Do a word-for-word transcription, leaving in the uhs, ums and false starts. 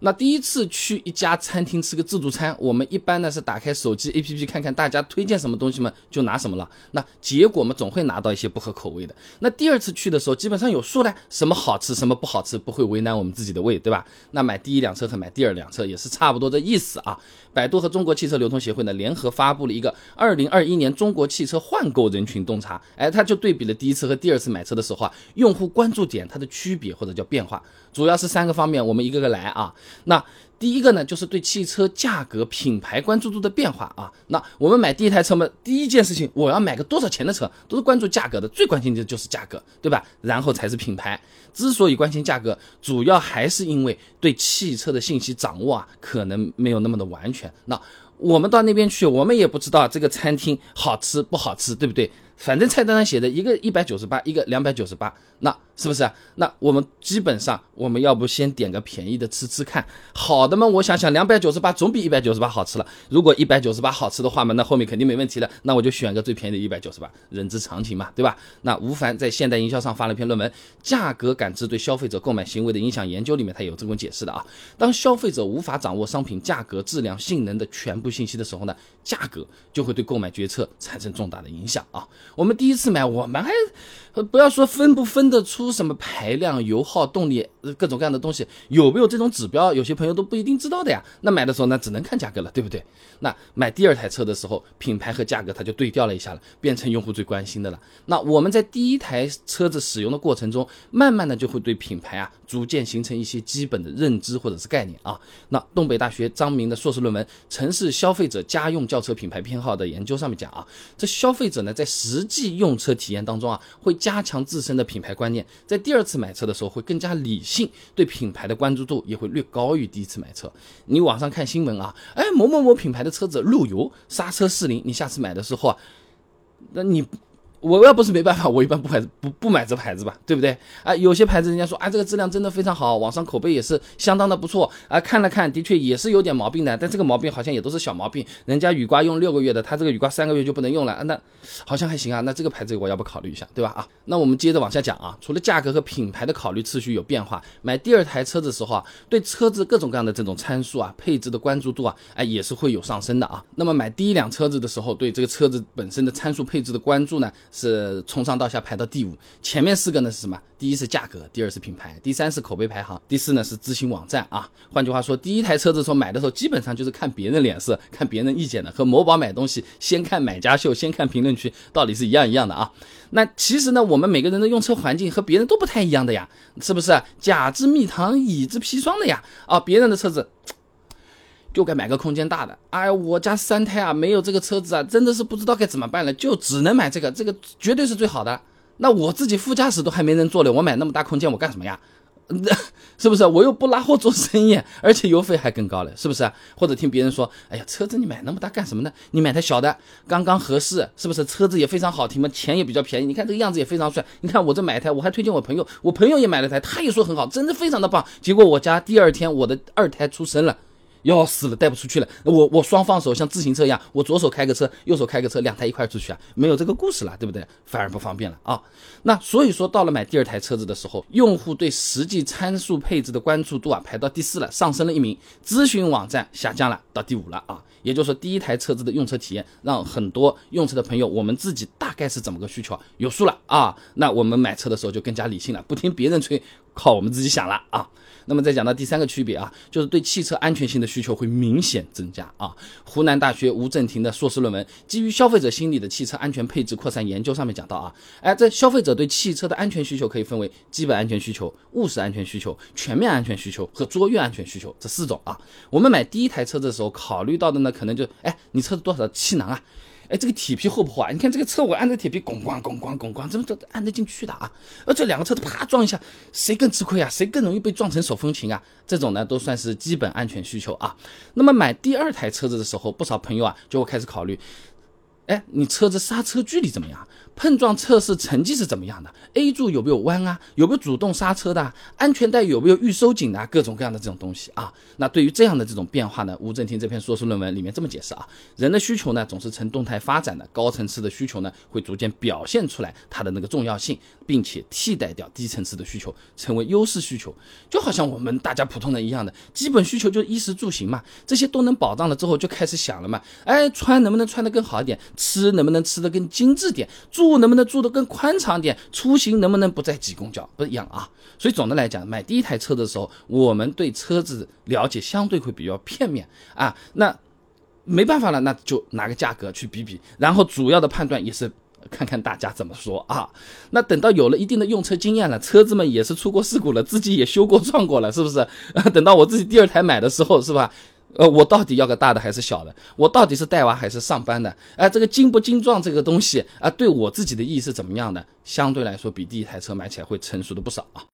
那第一次去一家餐厅吃个自助餐，我们一般呢是打开手机 A P P 看看大家推荐什么东西嘛，就拿什么了。那结果嘛总会拿到一些不合口味的。那第二次去的时候基本上有数了，什么好吃什么不好吃，不会为难我们自己的胃，对吧？那买第一辆车和买第二辆车也是差不多的意思啊。百度和中国汽车流通协会呢联合发布了一个二零二一年中国汽车换购人群洞察，哎，它就对比了第一次和第二次买车的时候啊，用户关注点它的区别或者叫变化，主要是三个方面，我们一个个来啊。那第一个呢，就是对汽车价格品牌关注度的变化啊。那我们买第一台车嘛，第一件事情我要买个多少钱的车，都是关注价格的，最关心的就是价格，对吧？然后才是品牌。之所以关心价格，主要还是因为对汽车的信息掌握啊，可能没有那么的完全。那我们到那边去，我们也不知道这个餐厅好吃不好吃，对不对？反正菜单上写的一个一百九十八，一个两百九十八，那是不是啊？那我们基本上我们要不先点个便宜的吃吃看，好的嘛，我想想两百九十八总比一百九十八好吃了。如果一百九十八好吃的话嘛，那后面肯定没问题了，那我就选个最便宜的一百九十八，人之常情嘛，对吧？那吴凡在现代营销上发了篇论文《价格感知对消费者购买行为的影响研究》，里面他有这种解释的啊。当消费者无法掌握商品价格、质量、性能的全部信息的时候呢，价格就会对购买决策产生重大的影响啊。我们第一次买，我们还不要说分不分得出什么排量、油耗、动力各种各样的东西，有没有这种指标，有些朋友都不一定知道的呀。那买的时候呢，只能看价格了，对不对？那买第二台车的时候，品牌和价格它就对调了一下了，变成用户最关心的了。那我们在第一台车子使用的过程中，慢慢的就会对品牌啊逐渐形成一些基本的认知或者是概念啊。那东北大学张明的硕士论文《城市消费者家用轿车品牌偏好的研究》上面讲啊，这消费者呢在实际用车体验当中啊，会加强自身的品牌观念，在第二次买车的时候会更加理性，对品牌的关注度也会略高于第一次买车。你网上看新闻啊，哎，某某某品牌的车子漏油、刹车失灵，你下次买的时候啊，那你我要不是没办法，我一般不买不不买这牌子吧，对不对啊？有些牌子人家说啊，这个质量真的非常好，网上口碑也是相当的不错啊。看了看，的确也是有点毛病的，但这个毛病好像也都是小毛病。人家雨刮用六个月的，他这个雨刮三个月就不能用了，啊、那好像还行啊。那这个牌子我要不考虑一下，对吧？啊，那我们接着往下讲啊。除了价格和品牌的考虑次序有变化，买第二台车的时候啊，对车子各种各样的这种参数啊、配置的关注度啊，哎也是会有上升的啊。那么买第一辆车子的时候，对这个车子本身的参数配置的关注呢，是从上到下排到第五，前面四个呢是什么？第一是价格，第二是品牌，第三是口碑排行，第四呢是咨询网站啊。换句话说，第一台车子的时候买的时候，基本上就是看别人脸色、看别人意见的，和某宝买东西先看买家秀、先看评论区，道理是一样一样的啊。那其实呢，我们每个人的用车环境和别人都不太一样的呀，是不是？甲之蜜糖，乙之砒霜的呀。啊，别人的车子就该买个空间大的，哎，我家三胎啊，没有这个车子啊，真的是不知道该怎么办了，就只能买这个，这个绝对是最好的。那我自己副驾驶都还没人坐了，我买那么大空间我干什么呀？是不是？我又不拉货做生意，而且油费还更高了，是不是？或者听别人说，哎呀，车子你买那么大干什么呢？你买台小的刚刚合适，是不是？车子也非常好停嘛，钱也比较便宜，你看这个样子也非常帅。你看我这买一台，我还推荐我朋友，我朋友也买了台，他也说很好，真的非常的棒。结果我家第二天我的二胎出生了。要死了，带不出去了。我我双放手像自行车一样，我左手开个车，右手开个车，两台一块出去啊，没有这个故事了，对不对？反而不方便了啊。那所以说，到了买第二台车子的时候，用户对实际参数配置的关注度啊，排到第四了，上升了一名。咨询网站下降了，到第五了啊。也就是说，第一台车子的用车体验，让很多用车的朋友，我们自己大概是怎么个需求有数了啊。那我们买车的时候就更加理性了，不听别人吹，靠我们自己想了啊。那么再讲到第三个区别啊，就是对汽车安全性的需求会明显增加啊。湖南大学吴正廷的硕士论文《基于消费者心理的汽车安全配置扩散研究》上面讲到啊，哎，这消费者对汽车的安全需求可以分为基本安全需求、务实安全需求、全面安全需求和卓越安全需求这四种啊。我们买第一台车子的时候考虑到的呢，可能就哎，你车子多少气囊啊？哎，这个铁皮厚不厚啊？你看这个车我按着铁皮咣咣咣咣咣咣，怎么都按得进去的啊？而这两个车子啪撞一下，谁更吃亏啊？谁更容易被撞成手风琴啊？这种呢都算是基本安全需求啊。那么买第二台车子的时候，不少朋友啊就会开始考虑，哎，你车子刹车距离怎么样？ 碰撞测试成绩是怎么样的 ，A 柱有没有弯啊，有没有主动刹车的、啊，安全带有没有预收紧的、啊，各种各样的这种东西啊。那对于这样的这种变化呢，吴振廷这篇硕士论文里面这么解释啊，人的需求呢总是呈动态发展的，高层次的需求呢会逐渐表现出来它的那个重要性，并且替代掉低层次的需求，成为优势需求。就好像我们大家普通人一样的，基本需求就是衣食住行嘛，这些都能保障了之后，就开始想了嘛，哎，穿能不能穿得更好一点，吃能不能吃得更精致点，住能不能住得更宽敞点，出行能不能不再挤公交，不一样啊。所以总的来讲，买第一台车的时候，我们对车子了解相对会比较片面啊，那没办法了，那就拿个价格去比比，然后主要的判断也是看看大家怎么说啊。那等到有了一定的用车经验了，车子们也是出过事故了，自己也修过撞过了，是不是、啊、等到我自己第二台买的时候，是吧，呃，我到底要个大的还是小的？我到底是带娃还是上班的？哎、呃，这个精不精壮这个东西啊、呃，对我自己的意义是怎么样的？相对来说，比第一台车买起来会成熟的不少啊。